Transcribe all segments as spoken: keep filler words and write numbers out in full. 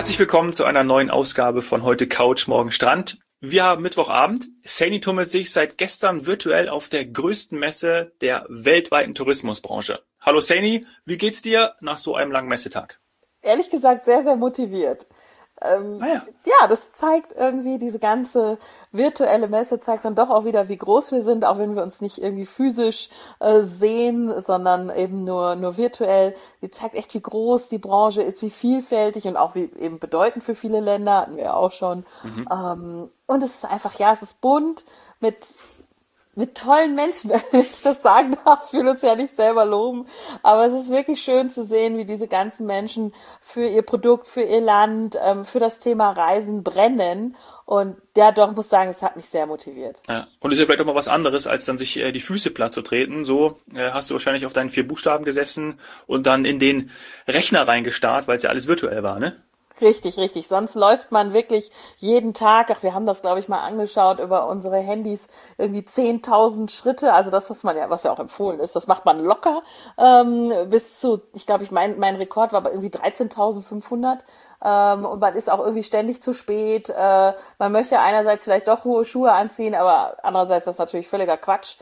Herzlich willkommen zu einer neuen Ausgabe von Heute Couch, Morgen Strand. Wir haben Mittwochabend. Saini tummelt sich seit gestern virtuell auf der größten Messe der weltweiten Tourismusbranche. Hallo Saini, wie geht's dir nach so einem langen Messetag? Ehrlich gesagt sehr, sehr motiviert. Ähm, ah ja. ja, das zeigt irgendwie, diese ganze virtuelle Messe zeigt dann doch auch wieder, wie groß wir sind, auch wenn wir uns nicht irgendwie physisch äh, sehen, sondern eben nur nur virtuell. Die zeigt echt, wie groß die Branche ist, wie vielfältig und auch wie eben bedeutend für viele Länder, hatten wir ja auch schon. Mhm. Ähm, und es ist einfach, ja, es ist bunt mit mit tollen Menschen, wenn ich das sagen darf, will uns ja nicht selber loben, aber es ist wirklich schön zu sehen, wie diese ganzen Menschen für ihr Produkt, für ihr Land, für das Thema Reisen brennen und ja, doch, muss sagen, es hat mich sehr motiviert. Ja. Und ist ja vielleicht auch mal was anderes, als dann sich äh, die Füße platt zu treten. So äh, hast du wahrscheinlich auf deinen vier Buchstaben gesessen und dann in den Rechner reingestarrt, weil es ja alles virtuell war, ne? Richtig, richtig. Sonst läuft man wirklich jeden Tag, ach, wir haben das, glaube ich, mal angeschaut, über unsere Handys, irgendwie zehntausend Schritte, also das, was man ja, was ja auch empfohlen ist, das macht man locker, ähm, bis zu, ich glaube, ich mein, mein Rekord war irgendwie dreizehntausendfünfhundert. Ähm, und man ist auch irgendwie ständig zu spät. Äh, man möchte einerseits vielleicht doch hohe Schuhe anziehen, aber andererseits ist das natürlich völliger Quatsch.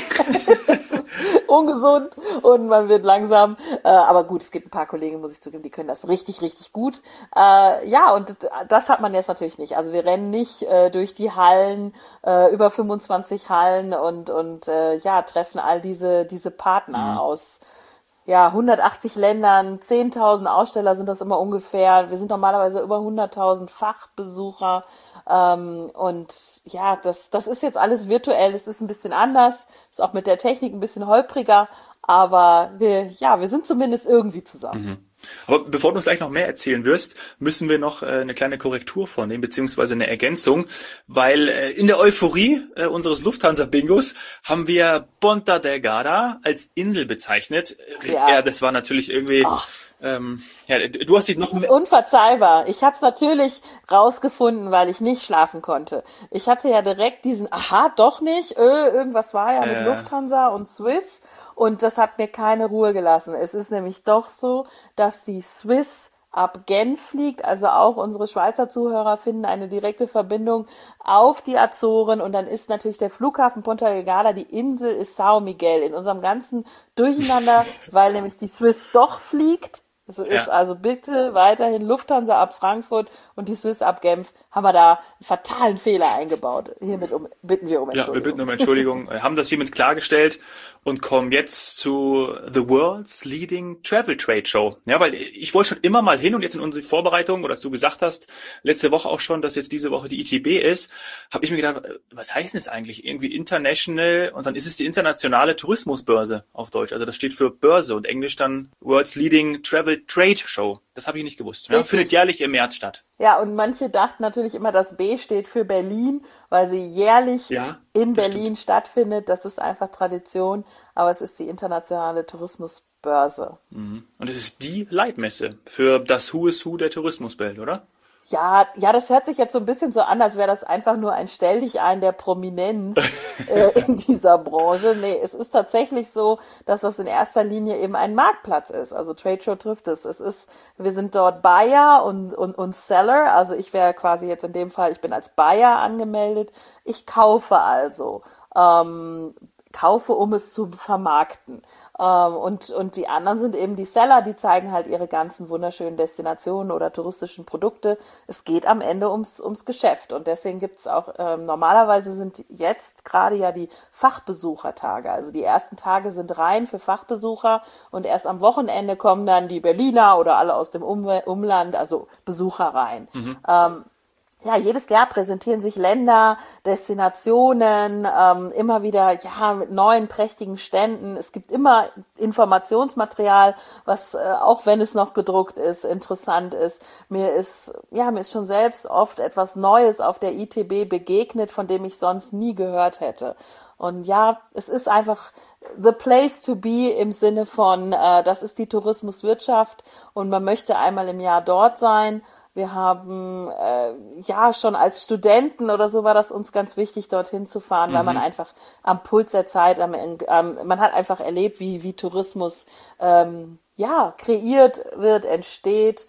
Das ist ungesund und man wird langsam. Äh, aber gut, es gibt ein paar Kollegen, muss ich zugeben, die können das richtig, richtig gut. Äh, ja, und das hat man jetzt natürlich nicht. Also wir rennen nicht äh, durch die Hallen, äh, über fünfundzwanzig Hallen und und äh, ja, treffen all diese diese Partner mhm. aus ja, hundertachtzig Ländern, zehntausend Aussteller sind das immer ungefähr. Wir sind normalerweise über hunderttausend Fachbesucher. Ähm, und ja, das, das ist jetzt alles virtuell. Es ist ein bisschen anders. Ist auch mit der Technik ein bisschen holpriger. Aber wir, ja, wir sind zumindest irgendwie zusammen. Mhm. Aber bevor du uns gleich noch mehr erzählen wirst, müssen wir noch äh, eine kleine Korrektur vornehmen, beziehungsweise eine Ergänzung, weil äh, in der Euphorie äh, unseres Lufthansa-Bingos haben wir Ponta Delgada als Insel bezeichnet. Ja, ja das war natürlich irgendwie... Oh. Ähm, ja, du hast dich noch mehr... Unverzeihbar. Ich habe es natürlich rausgefunden, weil ich nicht schlafen konnte. Ich hatte ja direkt diesen, aha, doch nicht, öh, irgendwas war ja mit äh. Lufthansa und Swiss und das hat mir keine Ruhe gelassen. Es ist nämlich doch so, dass die Swiss ab Genf fliegt, also auch unsere Schweizer Zuhörer finden eine direkte Verbindung auf die Azoren und dann ist natürlich der Flughafen Ponta Delgada, die Insel ist São Miguel in unserem ganzen Durcheinander, weil nämlich die Swiss doch fliegt. So ist ja. Also bitte weiterhin Lufthansa ab Frankfurt und die Swiss ab Genf, haben wir da einen fatalen Fehler eingebaut. Hiermit um, bitten wir um Entschuldigung. Ja, wir bitten um Entschuldigung, haben das hiermit klargestellt und kommen jetzt zu The World's Leading Travel Trade Show. Ja, weil ich wollte schon immer mal hin und jetzt in unsere Vorbereitung, oder dass du gesagt hast, letzte Woche auch schon, dass jetzt diese Woche die I T B ist, habe ich mir gedacht, was heißt denn das eigentlich? Irgendwie International und dann ist es die internationale Tourismusbörse auf Deutsch. Also das steht für Börse und Englisch dann World's Leading Travel Trade Show. Das habe ich nicht gewusst. Ja, findet jährlich im März statt. Ja, und manche dachten natürlich immer, das B steht für Berlin, weil sie jährlich ja, in Berlin stimmt. stattfindet. Das ist einfach Tradition, aber es ist die internationale Tourismusbörse. Mhm. Und es ist die Leitmesse für das Who is Who der Tourismuswelt, oder? Ja, ja, das hört sich jetzt so ein bisschen so an, als wäre das einfach nur ein Stelldichein der Prominenz äh, in dieser Branche. Nee, es ist tatsächlich so, dass das in erster Linie eben ein Marktplatz ist. Also Trade Show trifft es. Es ist, wir sind dort Buyer und, und, und Seller. Also ich wäre quasi jetzt in dem Fall, ich bin als Buyer angemeldet. Ich kaufe also. Ähm, kaufe, um es zu vermarkten. Ähm, und, und die anderen sind eben die Seller, die zeigen halt ihre ganzen wunderschönen Destinationen oder touristischen Produkte. Es geht am Ende ums, ums Geschäft. Und deswegen gibt's auch, ähm, normalerweise sind jetzt gerade ja die Fachbesuchertage. Also die ersten Tage sind rein für Fachbesucher und erst am Wochenende kommen dann die Berliner oder alle aus dem um- Umland, also Besucher rein. Mhm. Ähm, Ja, jedes Jahr präsentieren sich Länder, Destinationen, ähm, immer wieder, ja, mit neuen prächtigen Ständen. Es gibt immer Informationsmaterial, was, äh, auch wenn es noch gedruckt ist, interessant ist. Mir ist, ja, mir ist schon selbst oft etwas Neues auf der I T B begegnet, von dem ich sonst nie gehört hätte. Und ja, es ist einfach the place to be im Sinne von, äh, das ist die Tourismuswirtschaft und man möchte einmal im Jahr dort sein. Wir haben, äh, ja, schon als Studenten oder so war das uns ganz wichtig, dorthin zu fahren, mhm. weil man einfach am Puls der Zeit, am, ähm, man hat einfach erlebt, wie, wie Tourismus, ähm, ja, kreiert wird, entsteht.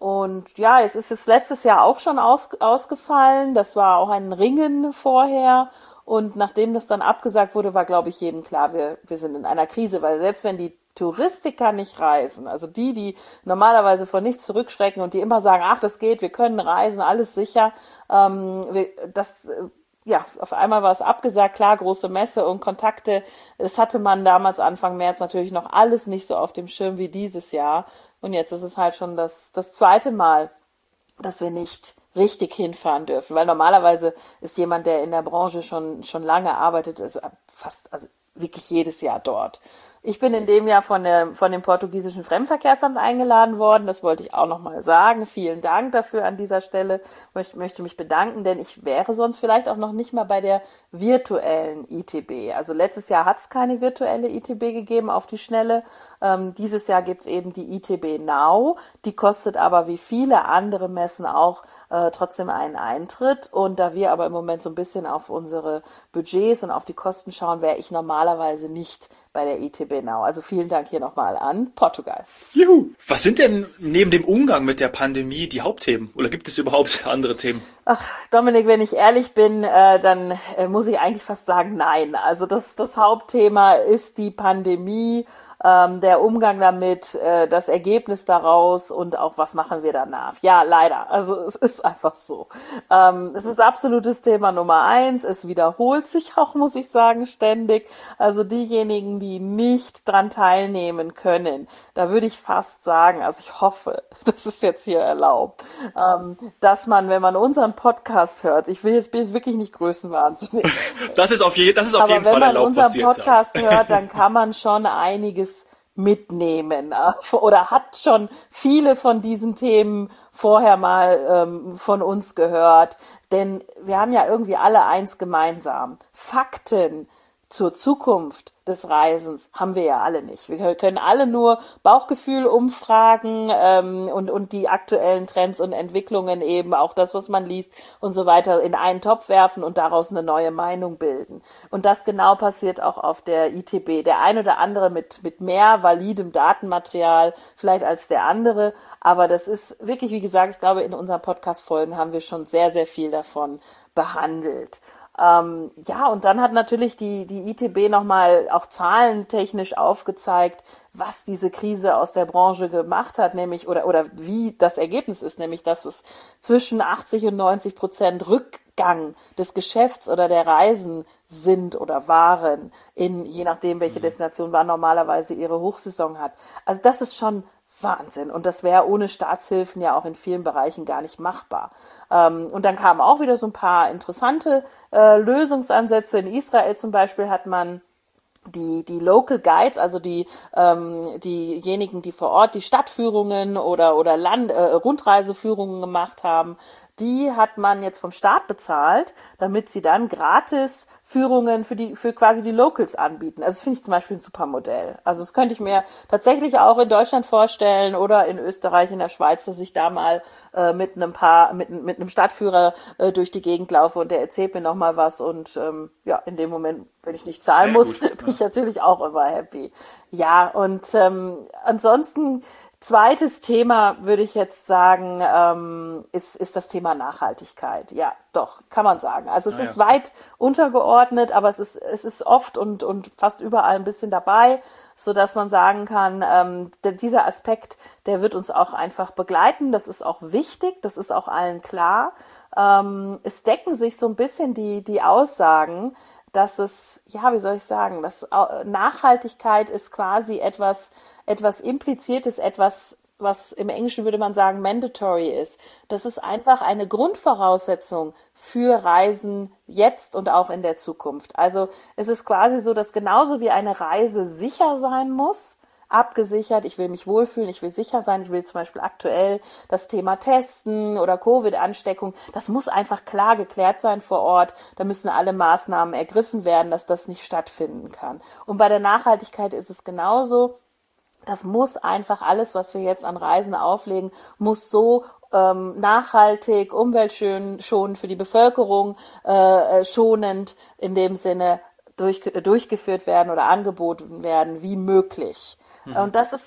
Und ja, jetzt ist es letztes Jahr auch schon aus, ausgefallen. Das war auch ein Ringen vorher. Und nachdem das dann abgesagt wurde, war, glaube ich, jedem klar, wir, wir sind in einer Krise, weil selbst wenn die Touristiker nicht reisen, also die, die normalerweise vor nichts zurückschrecken und die immer sagen, ach, das geht, wir können reisen, alles sicher, ähm, wir, das, ja, auf einmal war es abgesagt, klar, große Messe und Kontakte, das hatte man damals Anfang März natürlich noch alles nicht so auf dem Schirm wie dieses Jahr. Und jetzt ist es halt schon das, das zweite Mal, dass wir nicht richtig hinfahren dürfen, weil normalerweise ist jemand, der in der Branche schon schon lange arbeitet, ist fast, also wirklich jedes Jahr dort. Ich bin in dem Jahr von der von dem portugiesischen Fremdenverkehrsamt eingeladen worden. Das wollte ich auch noch mal sagen. Vielen Dank dafür an dieser Stelle. Ich möchte mich bedanken, denn ich wäre sonst vielleicht auch noch nicht mal bei der virtuellen I T B. Also letztes Jahr hat es keine virtuelle I T B gegeben auf die Schnelle. Ähm, dieses Jahr gibt es eben die I T B Now. Die kostet aber wie viele andere Messen auch äh, trotzdem einen Eintritt. Und da wir aber im Moment so ein bisschen auf unsere Budgets und auf die Kosten schauen, wäre ich normalerweise nicht bei der I T B Now. Also vielen Dank hier nochmal an Portugal. Juhu. Was sind denn neben dem Umgang mit der Pandemie die Hauptthemen? Oder gibt es überhaupt andere Themen? Ach, Dominik, wenn ich ehrlich bin, äh, dann äh, muss ich eigentlich fast sagen, nein. Also das, das Hauptthema ist die Pandemie, ähm, der Umgang damit, äh, das Ergebnis daraus und auch, was machen wir danach. Ja, leider. Also es ist einfach so. Ähm, es ist absolutes Thema Nummer eins. Es wiederholt sich auch, muss ich sagen, ständig. Also diejenigen, die nicht dran teilnehmen können, da würde ich fast sagen, also ich hoffe, das ist jetzt hier erlaubt, ähm, dass man, wenn man unseren Podcast hört, ich will jetzt, bin jetzt wirklich nicht größenwahnsinnig. Das ist auf, je, das ist auf jeden Fall erlaubt. Aber wenn man unseren Podcast hört, dann kann man schon einiges mitnehmen oder hat schon viele von diesen Themen vorher mal ähm, von uns gehört. Denn wir haben ja irgendwie alle eins gemeinsam. Fakten zur Zukunft des Reisens haben wir ja alle nicht. Wir können alle nur Bauchgefühl umfragen ähm, und, und die aktuellen Trends und Entwicklungen eben, auch das, was man liest und so weiter, in einen Topf werfen und daraus eine neue Meinung bilden. Und das genau passiert auch auf der I T B. Der ein oder andere mit, mit mehr validem Datenmaterial vielleicht als der andere, aber das ist wirklich, wie gesagt, ich glaube, in unseren Podcast-Folgen haben wir schon sehr, sehr viel davon behandelt. Ähm, ja, und dann hat natürlich die, die I T B nochmal auch zahlentechnisch aufgezeigt, was diese Krise aus der Branche gemacht hat, nämlich, oder, oder wie das Ergebnis ist, nämlich, dass es zwischen achtzig und neunzig Prozent Rückgang des Geschäfts oder der Reisen sind oder waren, in, je nachdem, welche Destination man normalerweise ihre Hochsaison hat. Also das ist schon Wahnsinn. Und das wäre ohne Staatshilfen ja auch in vielen Bereichen gar nicht machbar. Ähm, und dann kamen auch wieder so ein paar interessante äh, Lösungsansätze. In Israel zum Beispiel hat man die die Local Guides, also die ähm, diejenigen, die vor Ort die Stadtführungen oder oder Land äh, Rundreiseführungen gemacht haben, die hat man jetzt vom Staat bezahlt, damit sie dann gratis Führungen für die für quasi die Locals anbieten. Also das finde ich zum Beispiel ein super Modell. Also das könnte ich mir tatsächlich auch in Deutschland vorstellen oder in Österreich, in der Schweiz, dass ich da mal äh, mit einem paar mit mit einem Stadtführer äh, durch die Gegend laufe und der erzählt mir noch mal was und ähm, ja, in dem Moment, wenn ich nicht zahlen muss, bin ich natürlich auch immer happy. Ja, und ähm, ansonsten zweites Thema, würde ich jetzt sagen, ähm, ist, ist das Thema Nachhaltigkeit. Ja, doch, kann man sagen. Also es ah, ist ja. weit untergeordnet, aber es ist, es ist oft und, und fast überall ein bisschen dabei, so dass man sagen kann, ähm, der, dieser Aspekt, der wird uns auch einfach begleiten. Das ist auch wichtig, das ist auch allen klar. Ähm, es decken sich so ein bisschen die, die Aussagen, dass es, ja, wie soll ich sagen, dass Nachhaltigkeit ist quasi etwas, etwas Impliziertes, etwas, was im Englischen würde man sagen mandatory ist. Das ist einfach eine Grundvoraussetzung für Reisen jetzt und auch in der Zukunft. Also es ist quasi so, dass genauso wie eine Reise sicher sein muss, abgesichert, ich will mich wohlfühlen, ich will sicher sein, ich will zum Beispiel aktuell das Thema Testen oder Covid-Ansteckung, das muss einfach klar geklärt sein vor Ort, da müssen alle Maßnahmen ergriffen werden, dass das nicht stattfinden kann. Und bei der Nachhaltigkeit ist es genauso, das muss einfach alles, was wir jetzt an Reisen auflegen, muss so ähm, nachhaltig, umweltschonend für die Bevölkerung, äh, schonend in dem Sinne durch, durchgeführt werden oder angeboten werden, wie möglich. Und das ist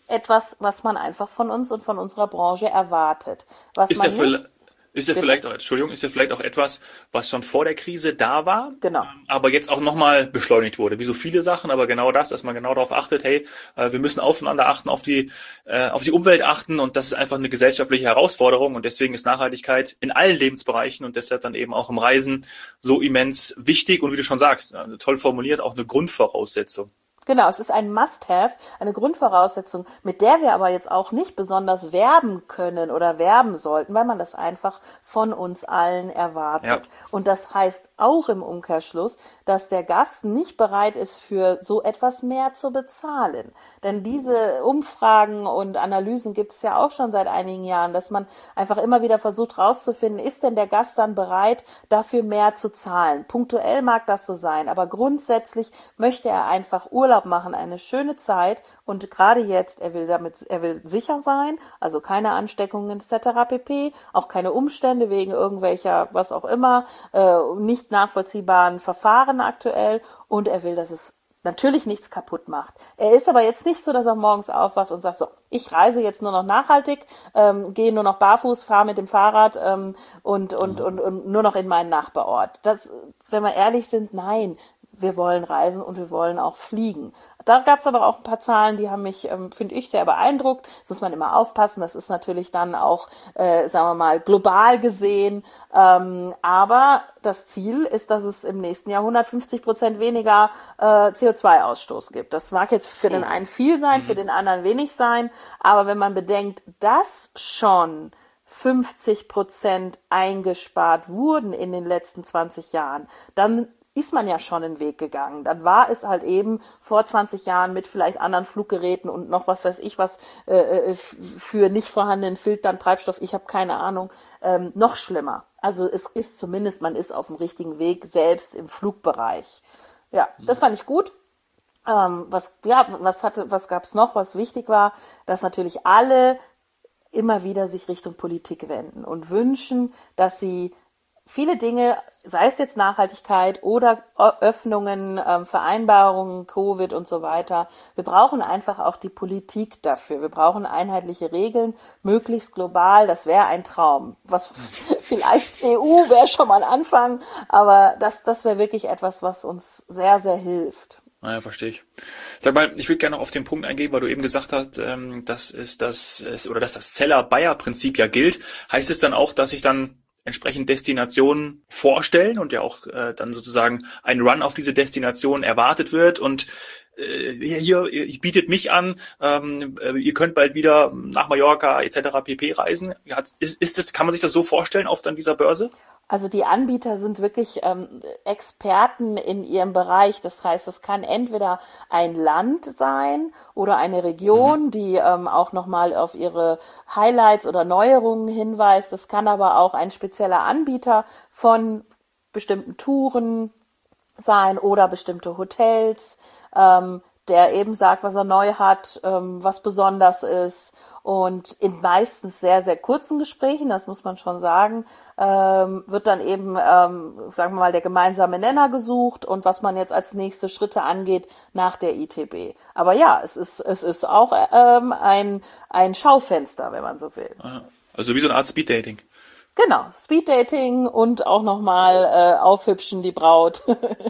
etwas, was man einfach von uns und von unserer Branche erwartet. Was Ist ja, man nicht, ist ja bitte? vielleicht auch, Entschuldigung, ist ja vielleicht auch etwas, was schon vor der Krise da war, Genau. ähm, aber jetzt auch nochmal beschleunigt wurde. Wie so viele Sachen, aber genau das, dass man genau darauf achtet, hey, äh, wir müssen aufeinander achten, auf die, äh, auf die Umwelt achten, und das ist einfach eine gesellschaftliche Herausforderung, und deswegen ist Nachhaltigkeit in allen Lebensbereichen und deshalb dann eben auch im Reisen so immens wichtig und, wie du schon sagst, äh, toll formuliert, auch eine Grundvoraussetzung. Genau, es ist ein Must-have, eine Grundvoraussetzung, mit der wir aber jetzt auch nicht besonders werben können oder werben sollten, weil man das einfach von uns allen erwartet. Ja. Und das heißt auch im Umkehrschluss, dass der Gast nicht bereit ist, für so etwas mehr zu bezahlen. Denn diese Umfragen und Analysen gibt es ja auch schon seit einigen Jahren, dass man einfach immer wieder versucht rauszufinden, ist denn der Gast dann bereit, dafür mehr zu zahlen? Punktuell mag das so sein, aber grundsätzlich möchte er einfach Urlaub machen, eine schöne Zeit, und gerade jetzt, er will damit, er will sicher sein, also keine Ansteckungen et cetera pp., auch keine Umstände wegen irgendwelcher, was auch immer, äh, nicht nachvollziehbaren Verfahren aktuell, und er will, dass es natürlich nichts kaputt macht. Er ist aber jetzt nicht so, dass er morgens aufwacht und sagt, so, ich reise jetzt nur noch nachhaltig, ähm, gehe nur noch barfuß, fahre mit dem Fahrrad ähm, und, und, und, und nur noch in meinen Nachbarort. Das, wenn wir ehrlich sind, nein. Wir wollen reisen und wir wollen auch fliegen. Da gab es aber auch ein paar Zahlen, die haben mich, ähm, finde ich, sehr beeindruckt. Das muss man immer aufpassen. Das ist natürlich dann auch, äh, sagen wir mal, global gesehen. Ähm, aber das Ziel ist, dass es im nächsten Jahr hundertfünfzig Prozent weniger äh, C O zwei Ausstoß gibt. Das mag jetzt für den einen viel sein, für den anderen wenig sein. Aber wenn man bedenkt, dass schon fünfzig Prozent eingespart wurden in den letzten zwanzig Jahren, dann ist man ja schon einen Weg gegangen. Dann war es halt eben vor zwanzig Jahren mit vielleicht anderen Fluggeräten und noch was weiß ich was äh, für nicht vorhandenen Filtern, Treibstoff, ich habe keine Ahnung, ähm, noch schlimmer. Also es ist zumindest, man ist auf dem richtigen Weg, selbst im Flugbereich. Ja, das fand ich gut. Ähm, was ja, was hatte, was gab's noch, was wichtig war, dass natürlich alle immer wieder sich Richtung Politik wenden und wünschen, dass sie viele Dinge, sei es jetzt Nachhaltigkeit oder Öffnungen, ähm, Vereinbarungen, Covid und so weiter, wir brauchen einfach auch die Politik dafür. Wir brauchen einheitliche Regeln, möglichst global. Das wäre ein Traum. Was vielleicht E U wäre schon mal ein Anfang, aber das, das wäre wirklich etwas, was uns sehr, sehr hilft. Naja, verstehe ich. Sag mal, ich würde gerne noch auf den Punkt eingehen, weil du eben gesagt hast, ähm, dass es das ist, oder dass das Zeller-Bayer-Prinzip ja gilt. Heißt es dann auch, dass ich dann entsprechend Destinationen vorstellen und ja auch äh, dann sozusagen ein Run auf diese Destination erwartet wird und äh, hier, ihr bietet mich an, ähm, äh, ihr könnt bald wieder nach Mallorca et cetera pp. Reisen. Ist, ist das, kann man sich das so vorstellen auf dann dieser Börse? Also die Anbieter sind wirklich ähm, Experten in ihrem Bereich. Das heißt, es kann entweder ein Land sein oder eine Region, mhm. die ähm, auch nochmal auf ihre Highlights oder Neuerungen hinweist. Es kann aber auch ein spezieller Anbieter von bestimmten Touren sein oder bestimmte Hotels, ähm, der eben sagt, was er neu hat, ähm, was besonders ist. Und in meistens sehr, sehr kurzen Gesprächen, das muss man schon sagen, ähm, wird dann eben, ähm, sagen wir mal, der gemeinsame Nenner gesucht und was man jetzt als nächste Schritte angeht nach der I T B. Aber ja, es ist, es ist auch ähm, ein, ein Schaufenster, wenn man so will. Also wie so eine Art Speeddating. Genau, Speeddating und auch nochmal äh, aufhübschen die Braut.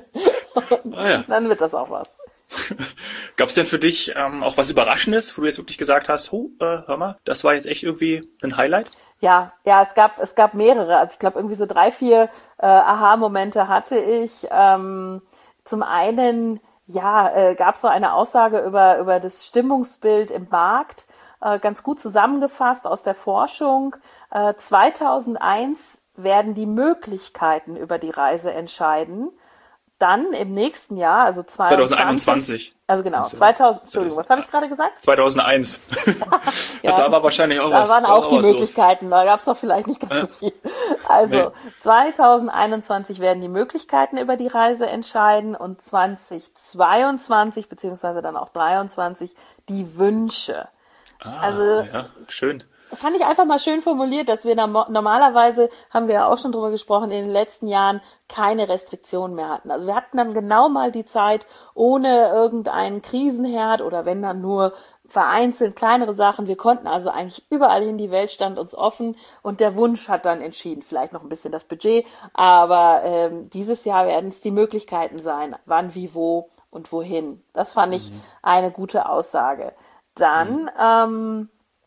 Ah, ja. Dann wird das auch was. Gab es denn für dich ähm, auch was Überraschendes, wo du jetzt wirklich gesagt hast, oh, äh, hör mal, das war jetzt echt irgendwie ein Highlight? Ja, ja, es gab es gab mehrere. Also ich glaube irgendwie so drei, vier äh, Aha-Momente hatte ich. Ähm, zum einen, ja, äh, gab es so eine Aussage über über das Stimmungsbild im Markt, äh, ganz gut zusammengefasst aus der Forschung. Äh, zweitausendeins werden die Möglichkeiten über die Reise entscheiden. Dann im nächsten Jahr, also zwanzig einundzwanzig. Also genau, zweitausend, Entschuldigung, was habe ich gerade gesagt? zweitausendeins. Ja, da war wahrscheinlich auch da was. Da waren auch die Möglichkeiten, los. Da gab es doch vielleicht nicht ganz ja. so viel. Also nee. zwanzig einundzwanzig werden die Möglichkeiten über die Reise entscheiden und zwanzig zweiundzwanzig beziehungsweise dann auch dreiundzwanzig die Wünsche. Ah, also ja, schön. fand ich einfach mal schön formuliert, dass wir normalerweise, haben wir ja auch schon drüber gesprochen, in den letzten Jahren keine Restriktionen mehr hatten. Also wir hatten dann genau mal die Zeit ohne irgendeinen Krisenherd oder wenn dann nur vereinzelt kleinere Sachen. Wir konnten also eigentlich überall hin, die Welt stand uns offen und der Wunsch hat dann entschieden, vielleicht noch ein bisschen das Budget, aber ähm, dieses Jahr werden es die Möglichkeiten sein, wann, wie, wo und wohin. Das fand ich mhm. eine gute Aussage. Dann, mhm. ähm,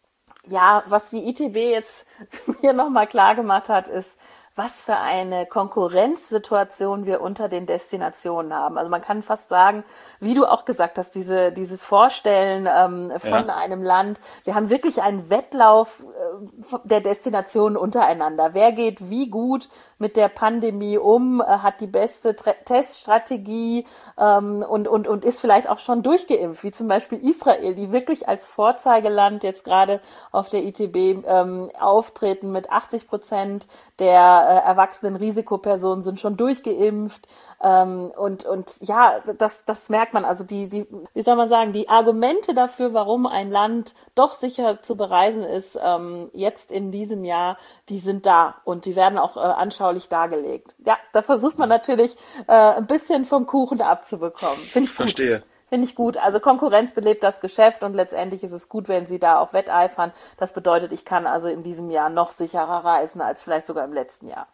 ja, was die I T B jetzt mir nochmal klar gemacht hat, ist, was für eine Konkurrenzsituation wir unter den Destinationen haben. Also man kann fast sagen, wie du auch gesagt hast, diese, dieses Vorstellen ähm, von ja. einem Land. Wir haben wirklich einen Wettlauf äh, der Destinationen untereinander. Wer geht wie gut mit der Pandemie um, äh, hat die beste Tre- Teststrategie ähm, und, und, und ist vielleicht auch schon durchgeimpft, wie zum Beispiel Israel, die wirklich als Vorzeigeland jetzt gerade auf der I T B ähm, auftreten mit achtzig Prozent der äh, erwachsenen Risikopersonen sind schon durchgeimpft ähm, und und ja, das das merkt man, also die die wie soll man sagen, die Argumente dafür, warum ein Land doch sicher zu bereisen ist, ähm, jetzt in diesem Jahr, die sind da und die werden auch äh, anschaulich dargelegt. Ja, da versucht man natürlich äh, ein bisschen vom Kuchen abzubekommen. Finde ich gut. Verstehe. Finde ich gut. Also Konkurrenz belebt das Geschäft und letztendlich ist es gut, wenn sie da auch wetteifern. Das bedeutet, ich kann also in diesem Jahr noch sicherer reisen als vielleicht sogar im letzten Jahr.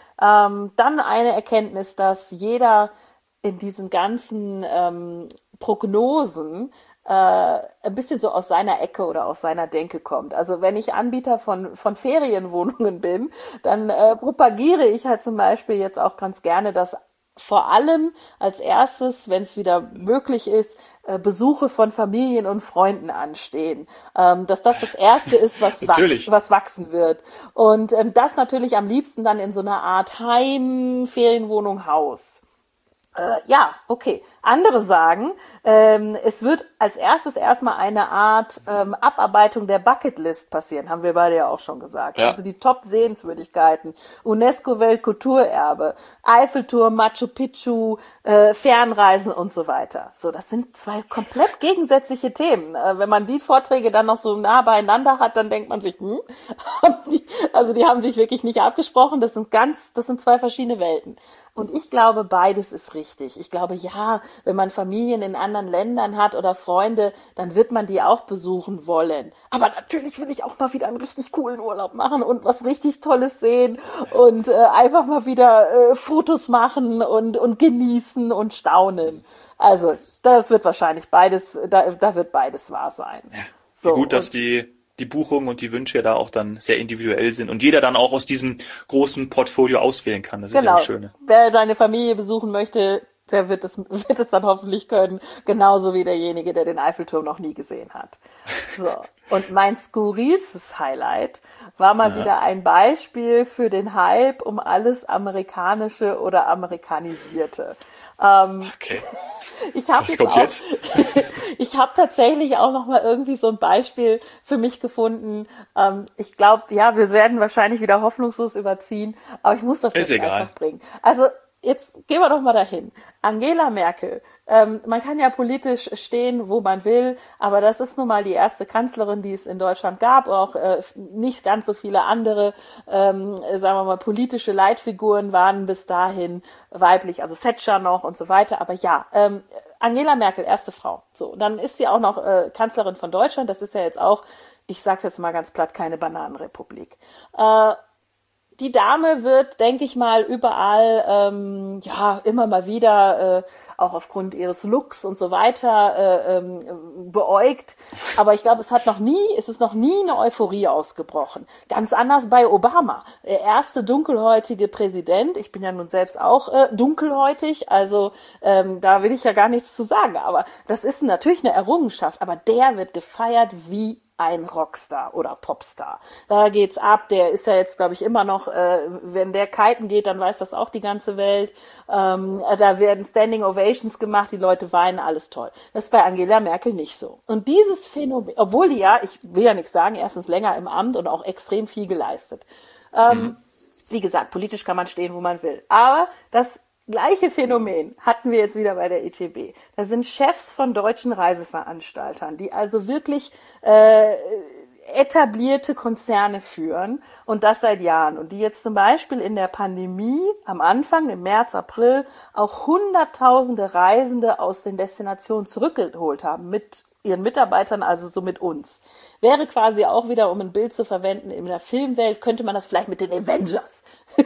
Ähm, dann eine Erkenntnis, dass jeder in diesen ganzen ähm, Prognosen äh, ein bisschen so aus seiner Ecke oder aus seiner Denke kommt. Also wenn ich Anbieter von von Ferienwohnungen bin, dann äh, propagiere ich halt zum Beispiel jetzt auch ganz gerne, dass vor allem als erstes, wenn es wieder möglich ist, äh, Besuche von Familien und Freunden anstehen. Ähm, dass das das Erste ist, was, wachs- was wachsen wird. Und ähm, das natürlich am liebsten dann in so einer Art Heim, Ferienwohnung, Haus. Äh, ja, okay. Andere sagen, ähm, es wird als erstes erstmal eine Art ähm, Abarbeitung der Bucketlist passieren, haben wir beide ja auch schon gesagt. Ja. Also die Top-Sehenswürdigkeiten, UNESCO-Weltkulturerbe, Eiffelturm, Machu Picchu, äh, Fernreisen und so weiter. So, das sind zwei komplett gegensätzliche Themen. Äh, wenn man die Vorträge dann noch so nah beieinander hat, dann denkt man sich, hm, also die haben sich wirklich nicht abgesprochen. Das sind ganz, das sind zwei verschiedene Welten. Und ich glaube, beides ist richtig. Ich glaube, ja, wenn man Familien in anderen Ländern hat oder Freunde, dann wird man die auch besuchen wollen. Aber natürlich will ich auch mal wieder einen richtig coolen Urlaub machen und was richtig Tolles sehen und äh, einfach mal wieder äh, Fotos machen und, und genießen und staunen. Also, das wird wahrscheinlich beides, da, da wird beides wahr sein. Ja, so, gut, dass die die Buchungen und die Wünsche da auch dann sehr individuell sind und jeder dann auch aus diesem großen Portfolio auswählen kann. Das ist genau. Ja das Schöne. Wer seine Familie besuchen möchte, der wird es, wird es dann hoffentlich können, genauso wie derjenige, der den Eiffelturm noch nie gesehen hat. So. Und mein skurrilstes Highlight war mal ja. wieder ein Beispiel für den Hype um alles Amerikanische oder Amerikanisierte. Ähm, okay. Ich habe jetzt, jetzt? ich habe tatsächlich auch noch mal irgendwie so ein Beispiel für mich gefunden. Ähm, ich glaube, ja, wir werden wahrscheinlich wieder hoffnungslos überziehen, aber ich muss das Ist jetzt egal. einfach bringen. Also jetzt gehen wir doch mal dahin. Angela Merkel. Ähm, man kann ja politisch stehen, wo man will, aber das ist nun mal die erste Kanzlerin, die es in Deutschland gab, auch äh, nicht ganz so viele andere, ähm, sagen wir mal, politische Leitfiguren waren bis dahin weiblich, also Thatcher noch und so weiter, aber ja, ähm, Angela Merkel, erste Frau. So, dann ist sie auch noch äh, Kanzlerin von Deutschland, das ist ja jetzt auch, ich sag's jetzt mal ganz platt, keine Bananenrepublik. Äh, Die Dame wird, denke ich mal, überall ähm, ja immer mal wieder, äh, auch aufgrund ihres Looks und so weiter, äh, ähm, beäugt. Aber ich glaube, es hat noch nie, es ist noch nie eine Euphorie ausgebrochen. Ganz anders bei Obama. Der erste dunkelhäutige Präsident. Ich bin ja nun selbst auch äh, dunkelhäutig, also ähm, da will ich ja gar nichts zu sagen. Aber das ist natürlich eine Errungenschaft. Aber der wird gefeiert wie ein Rockstar oder Popstar. Da geht's ab. Der ist ja jetzt, glaube ich, immer noch, äh, wenn der kiten geht, dann weiß das auch die ganze Welt. Ähm, da werden Standing Ovations gemacht, die Leute weinen, alles toll. Das ist bei Angela Merkel nicht so. Und dieses Phänomen, obwohl die ja, ich will ja nichts sagen, erstens länger im Amt und auch extrem viel geleistet. Ähm, mhm. Wie gesagt, politisch kann man stehen, wo man will. Aber das gleiche Phänomen hatten wir jetzt wieder bei der I T B. Da sind Chefs von deutschen Reiseveranstaltern, die also wirklich äh, etablierte Konzerne führen und das seit Jahren und die jetzt zum Beispiel in der Pandemie am Anfang, im März, April, auch hunderttausende Reisende aus den Destinationen zurückgeholt haben mit ihren Mitarbeitern, also so mit uns. Wäre quasi auch wieder, um ein Bild zu verwenden, in der Filmwelt könnte man das vielleicht mit den Avengers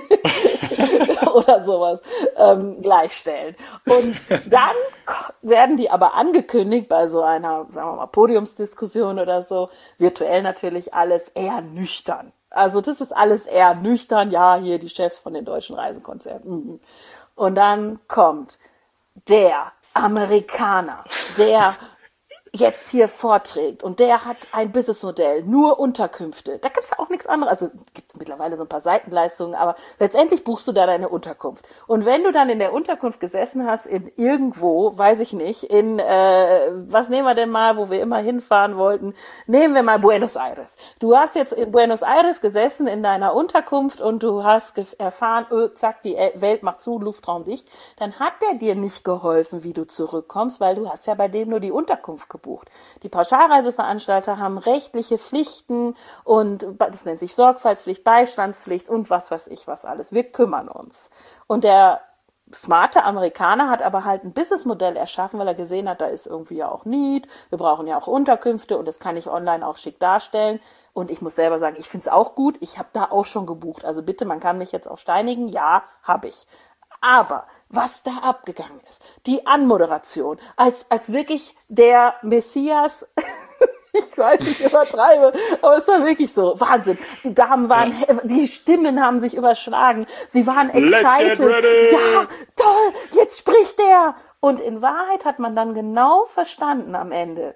oder sowas ähm, gleichstellen. Und dann werden die aber angekündigt bei so einer, sagen wir mal, Podiumsdiskussion oder so, virtuell natürlich alles eher nüchtern. Also das ist alles eher nüchtern, ja, hier die Chefs von den deutschen Reisekonzernen. Und dann kommt der Amerikaner, der jetzt hier vorträgt und der hat ein Businessmodell, nur Unterkünfte. Da gibt's ja auch nichts anderes. Also gibt mittlerweile so ein paar Seitenleistungen, aber letztendlich buchst du da deine Unterkunft. Und wenn du dann in der Unterkunft gesessen hast, in irgendwo, weiß ich nicht, in, äh, was nehmen wir denn mal, wo wir immer hinfahren wollten, nehmen wir mal Buenos Aires. Du hast jetzt in Buenos Aires gesessen in deiner Unterkunft und du hast erfahren, öh, zack, die Welt macht zu, Luftraum dicht. Dann hat der dir nicht geholfen, wie du zurückkommst, weil du hast ja bei dem nur die Unterkunft gebucht. Die Pauschalreiseveranstalter haben rechtliche Pflichten und das nennt sich Sorgfaltspflicht, Beistandspflicht und was weiß ich was alles. Wir kümmern uns. Und der smarte Amerikaner hat aber halt ein Businessmodell erschaffen, weil er gesehen hat, da ist irgendwie ja auch Need, wir brauchen ja auch Unterkünfte und das kann ich online auch schick darstellen. Und ich muss selber sagen, ich finde es auch gut, ich habe da auch schon gebucht. Also bitte, man kann mich jetzt auch steinigen, ja, habe ich. Aber was da abgegangen ist, die Anmoderation, als, als wirklich der Messias, ich weiß, ich übertreibe, aber es war wirklich so, Wahnsinn. Die Damen waren, ja. Die Stimmen haben sich überschlagen, sie waren excited. Ja, toll, jetzt spricht der. Und in Wahrheit hat man dann genau verstanden am Ende,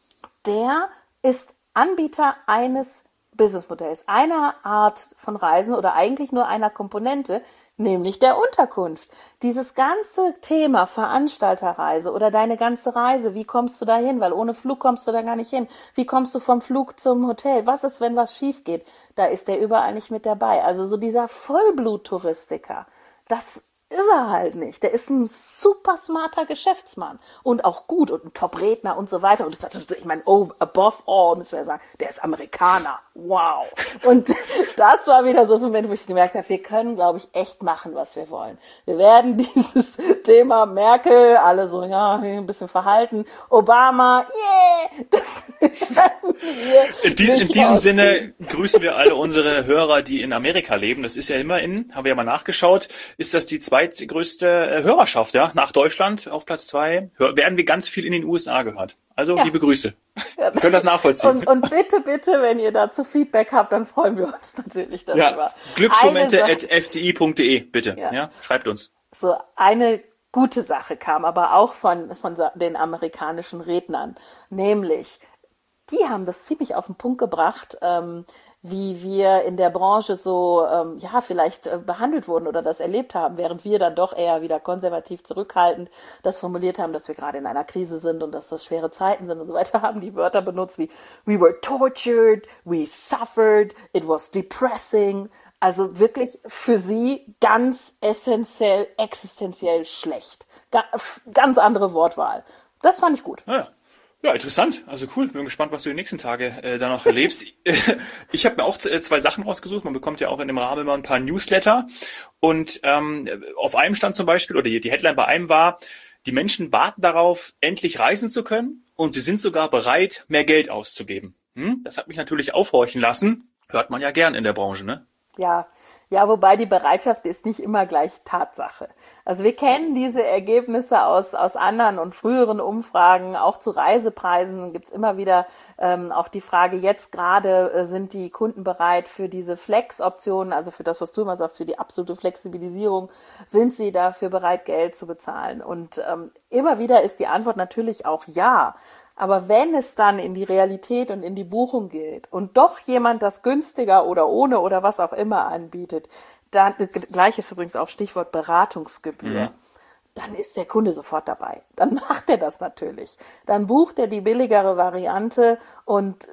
der ist Anbieter eines Businessmodells, einer Art von Reisen oder eigentlich nur einer Komponente, nämlich der Unterkunft. Dieses ganze Thema Veranstalterreise oder deine ganze Reise, wie kommst du da hin? Weil ohne Flug kommst du da gar nicht hin. Wie kommst du vom Flug zum Hotel? Was ist, wenn was schief geht? Da ist der überall nicht mit dabei. Also so dieser Vollblut-Touristiker, das ist er halt nicht. Der ist ein super smarter Geschäftsmann und auch gut und ein Top-Redner und so weiter. Und das ist, ich meine, oh, above all, müssen wir sagen, der ist Amerikaner. Wow. Und das war wieder so ein Moment, wo ich gemerkt habe, wir können, glaube ich, echt machen, was wir wollen. Wir werden dieses Thema Merkel, alle so, ja, ein bisschen verhalten, Obama, yeah, das werden wir in, die, in diesem Sinne grüßen wir alle unsere Hörer, die in Amerika leben. Das ist ja immerhin, haben wir ja mal nachgeschaut, ist das die zweitgrößte Hörerschaft, ja, nach Deutschland auf Platz zwei, werden wir ganz viel in den U S A gehört. Also ja. Liebe Grüße. Ja, das können das nachvollziehen. Und, und bitte, bitte, wenn ihr dazu Feedback habt, dann freuen wir uns natürlich darüber. Ja, glücksmomente at f d i punkt d e, bitte. Ja. Ja, schreibt uns. So, eine gute Sache kam aber auch von, von den amerikanischen Rednern, nämlich, die haben das ziemlich auf den Punkt gebracht, ähm, wie wir in der Branche so, ähm, ja, vielleicht äh, behandelt wurden oder das erlebt haben, während wir dann doch eher wieder konservativ zurückhaltend das formuliert haben, dass wir gerade in einer Krise sind und dass das schwere Zeiten sind und so weiter, haben die Wörter benutzt wie we were tortured, we suffered, it was depressing. Also wirklich für sie ganz essentiell, existenziell schlecht. Ga- ganz andere Wortwahl. Das fand ich gut. Ja. Ja, interessant. Also cool. Bin gespannt, was du die nächsten Tage äh, da noch erlebst. Ich habe mir auch z- zwei Sachen rausgesucht. Man bekommt ja auch in dem Rahmen immer ein paar Newsletter. Und ähm, auf einem stand zum Beispiel, oder die, die Headline bei einem war, die Menschen warten darauf, endlich reisen zu können. Und sie sind sogar bereit, mehr Geld auszugeben. Hm? Das hat mich natürlich aufhorchen lassen. Hört man ja gern in der Branche, ne? Ja, ja, wobei die Bereitschaft ist nicht immer gleich Tatsache. Also wir kennen diese Ergebnisse aus aus anderen und früheren Umfragen, auch zu Reisepreisen gibt's immer wieder ähm, auch die Frage, jetzt gerade äh, sind die Kunden bereit für diese Flex-Optionen, also für das, was du immer sagst, für die absolute Flexibilisierung, sind sie dafür bereit, Geld zu bezahlen? Und ähm, immer wieder ist die Antwort natürlich auch ja. Aber wenn es dann in die Realität und in die Buchung geht und doch jemand das günstiger oder ohne oder was auch immer anbietet, dann, gleich ist übrigens auch Stichwort Beratungsgebühr, mhm. dann ist der Kunde sofort dabei. Dann macht er das natürlich. Dann bucht er die billigere Variante und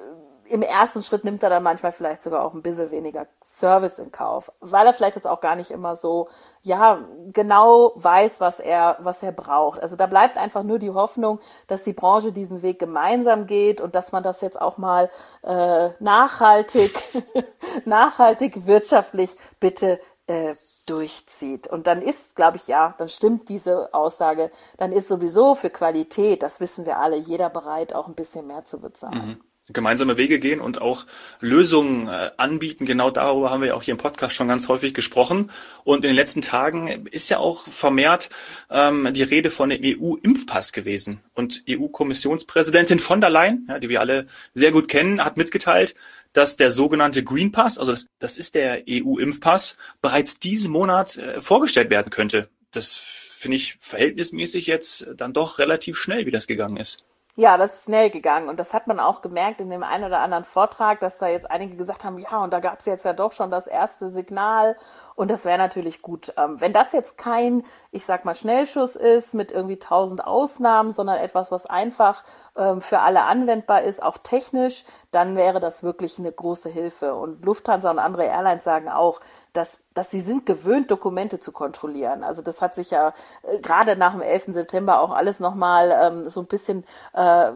im ersten Schritt nimmt er dann manchmal vielleicht sogar auch ein bisschen weniger Service in Kauf, weil er vielleicht das auch gar nicht immer so, ja, genau weiß, was er, was er braucht. Also da bleibt einfach nur die Hoffnung, dass die Branche diesen Weg gemeinsam geht und dass man das jetzt auch mal äh, nachhaltig, nachhaltig wirtschaftlich bitte äh, durchzieht. Und dann ist, glaube ich, ja, dann stimmt diese Aussage, dann ist sowieso für Qualität, das wissen wir alle, jeder bereit, auch ein bisschen mehr zu bezahlen. Mhm. Gemeinsame Wege gehen und auch Lösungen äh, anbieten. Genau darüber haben wir ja auch hier im Podcast schon ganz häufig gesprochen. Und in den letzten Tagen ist ja auch vermehrt ähm, die Rede von dem E U-Impfpass gewesen. Und E U-Kommissionspräsidentin von der Leyen, ja, die wir alle sehr gut kennen, hat mitgeteilt, dass der sogenannte Green Pass, also das, das ist der E U-Impfpass, bereits diesen Monat äh, vorgestellt werden könnte. Das finde ich verhältnismäßig jetzt dann doch relativ schnell, wie das gegangen ist. Ja, das ist schnell gegangen und das hat man auch gemerkt in dem einen oder anderen Vortrag, dass da jetzt einige gesagt haben, ja, und da gab es jetzt ja doch schon das erste Signal und das wäre natürlich gut. Ähm, wenn das jetzt kein, ich sag mal, Schnellschuss ist mit irgendwie tausend Ausnahmen, sondern etwas, was einfach ähm, für alle anwendbar ist, auch technisch, dann wäre das wirklich eine große Hilfe. Und Lufthansa und andere Airlines sagen auch, dass, dass sie sind gewöhnt, Dokumente zu kontrollieren. Also das hat sich ja äh, gerade nach dem elften September auch alles nochmal ähm, so ein bisschen äh,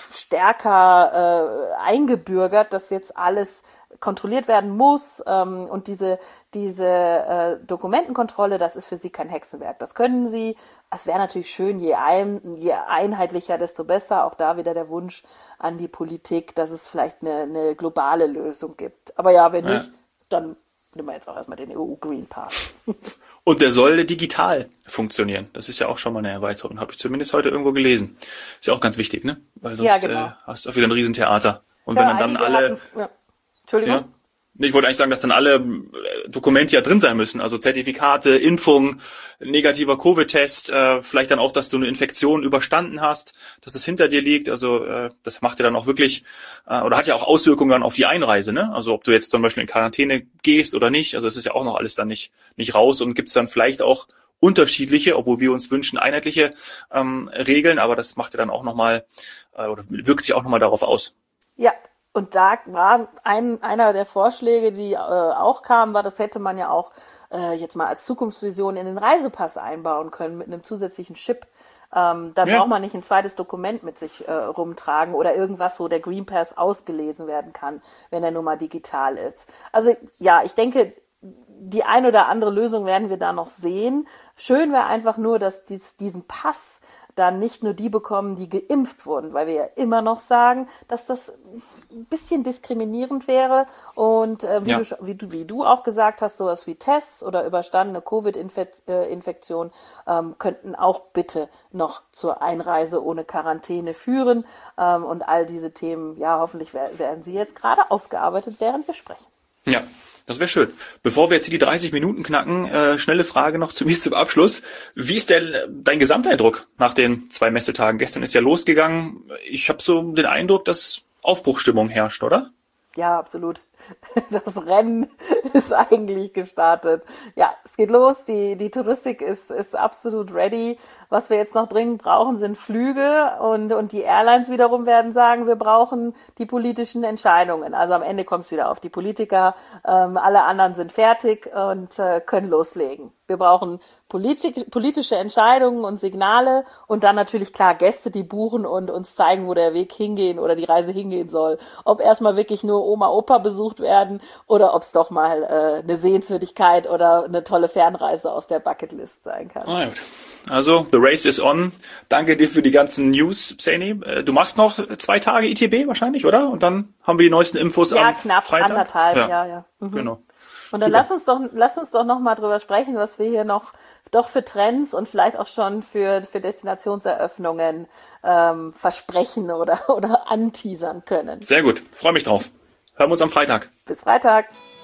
stärker äh, eingebürgert, dass jetzt alles kontrolliert werden muss ähm, und diese diese äh, Dokumentenkontrolle, das ist für sie kein Hexenwerk. Das können sie. Es wäre natürlich schön, je, ein, je einheitlicher, desto besser. Auch da wieder der Wunsch an die Politik, dass es vielleicht eine, eine globale Lösung gibt. Aber ja, wenn ja. nicht, dann nehmen wir jetzt auch erstmal den E U Green Pass. Und der soll digital funktionieren. Das ist ja auch schon mal eine Erweiterung. Habe ich zumindest heute irgendwo gelesen. Ist ja auch ganz wichtig, ne? Weil sonst ja, genau. äh, hast du auch wieder ein Riesentheater. Und ja, wenn dann alle... Hatten, ja. Entschuldigung? Ja. Ich wollte eigentlich sagen, dass dann alle Dokumente ja drin sein müssen, also Zertifikate, Impfung, negativer Covid-Test, äh, vielleicht dann auch, dass du eine Infektion überstanden hast, dass es hinter dir liegt. Also äh, das macht ja dann auch wirklich, äh, oder hat ja auch Auswirkungen dann auf die Einreise, ne? Also ob du jetzt zum Beispiel in Quarantäne gehst oder nicht, also es ist ja auch noch alles dann nicht nicht raus und gibt es dann vielleicht auch unterschiedliche, obwohl wir uns wünschen, einheitliche ähm, Regeln, aber das macht ja dann auch nochmal, äh, oder wirkt sich auch nochmal darauf aus. Ja. Und da war ein, einer der Vorschläge, die äh, auch kamen, war, das hätte man ja auch äh, jetzt mal als Zukunftsvision in den Reisepass einbauen können mit einem zusätzlichen Chip. Ähm, dann ja. braucht man nicht ein zweites Dokument mit sich äh, rumtragen oder irgendwas, wo der Green Pass ausgelesen werden kann, wenn er nun mal digital ist. Also ja, ich denke, die ein oder andere Lösung werden wir da noch sehen. Schön wäre einfach nur, dass dies, diesen Pass dann nicht nur die bekommen, die geimpft wurden, weil wir ja immer noch sagen, dass das ein bisschen diskriminierend wäre und äh, wie, ja. du, wie, du, wie du auch gesagt hast, sowas wie Tests oder überstandene Covid-Infektion ähm, könnten auch bitte noch zur Einreise ohne Quarantäne führen ähm, und all diese Themen, ja, hoffentlich werden sie jetzt gerade ausgearbeitet, während wir sprechen. Ja. Das wäre schön. Bevor wir jetzt hier die dreißig Minuten knacken, äh, schnelle Frage noch zu mir zum Abschluss. Wie ist denn dein Gesamteindruck nach den zwei Messetagen? Gestern ist ja losgegangen. Ich habe so den Eindruck, dass Aufbruchsstimmung herrscht, oder? Ja, absolut. Das Rennen ist eigentlich gestartet. Ja, es geht los. Die, die Touristik ist, ist absolut ready. Was wir jetzt noch dringend brauchen, sind Flüge und, und die Airlines wiederum werden sagen, wir brauchen die politischen Entscheidungen. Also am Ende kommt es wieder auf die Politiker. Ähm, alle anderen sind fertig und äh, können loslegen. Wir brauchen politi- politische Entscheidungen und Signale und dann natürlich klar Gäste, die buchen und uns zeigen, wo der Weg hingehen oder die Reise hingehen soll. Ob erstmal wirklich nur Oma, Opa besucht werden oder ob es doch mal äh, eine Sehenswürdigkeit oder eine tolle Fernreise aus der Bucketlist sein kann. Ah, gut. Also, the race is on. Danke dir für die ganzen News, Saini. Du machst noch zwei Tage I T B wahrscheinlich, oder? Und dann haben wir die neuesten Infos ja, am knapp, Freitag. Anderthalb, ja, ja. ja. Mhm. Genau. Und dann Super. lass uns doch, lass uns doch noch mal drüber sprechen, was wir hier noch doch für Trends und vielleicht auch schon für, für Destinationseröffnungen ähm, versprechen oder, oder anteasern können. Sehr gut. Freue mich drauf. Hören wir uns am Freitag. Bis Freitag.